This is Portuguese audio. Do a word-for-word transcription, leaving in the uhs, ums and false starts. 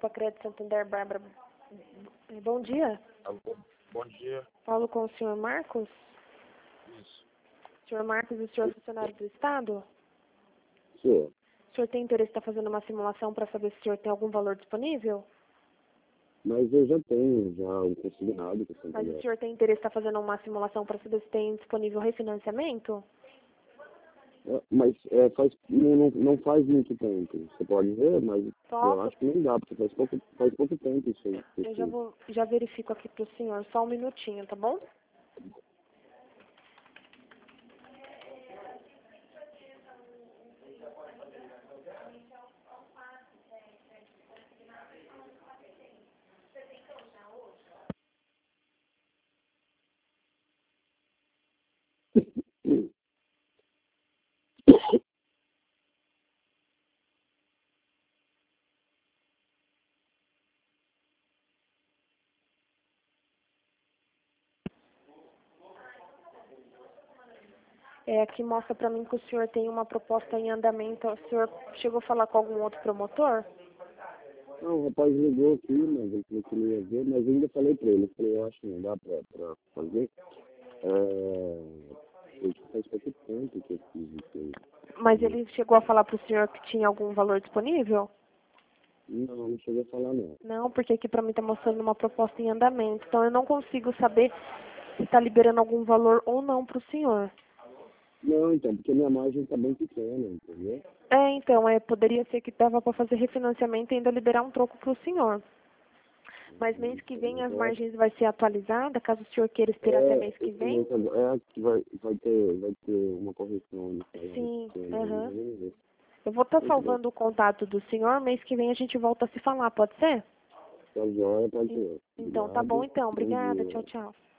Grupo Acredito Santander, Bárbara. Bom dia. Alô, bom dia. Falo com o senhor Marcos. Isso. senhor Marcos, o senhor é funcionário do Estado? Sou. O senhor tem interesse em estar fazendo uma simulação para saber se o senhor tem algum valor disponível? Mas eu já tenho já um consignado com a Mas o Santander. senhor tem interesse em estar fazendo uma simulação para saber se tem disponível refinanciamento? É, mas é, faz, não, não não faz muito tempo. Você pode ver, mas Só, eu acho que não dá, porque faz pouco, faz pouco tempo isso aí. eu já, Isso. vou, já verifico aqui para o senhor. Só um minutinho, tá bom? É, aqui mostra para mim que o senhor tem uma proposta em andamento. O senhor chegou a falar com algum outro promotor? Não, o rapaz ligou aqui, mas ele falou que ele ia ver, mas eu ainda falei pra ele, eu falei, eu acho que não dá pra, pra fazer. É, eu faz pouco tempo que eu fiz isso aí. Mas ele chegou a falar para o senhor que tinha algum valor disponível? Não, não cheguei a falar não. Não, porque aqui para mim está mostrando uma proposta em andamento. Então eu não consigo saber se está liberando algum valor ou não para o senhor. Não, então, porque minha margem tá bem pequena, entendeu? É, então, é, poderia ser que dava para fazer refinanciamento e ainda liberar um troco para o senhor. Mas mês que vem as Então, eu acho margens vai ser atualizada, caso o senhor queira esperar até É, mês que esse vem? mês agora- é que vai, vai, ter, vai ter uma correção nisso aí, Sim, esse ano aí, aham. mas vamos ver. Eu vou estar Muito bem. salvando o contato do senhor, mês que vem a gente volta a se falar, pode ser? Tá joia, pode ser. Então, tá bom Obrigado. então. Bom Obrigada. Tchau, dia. tchau.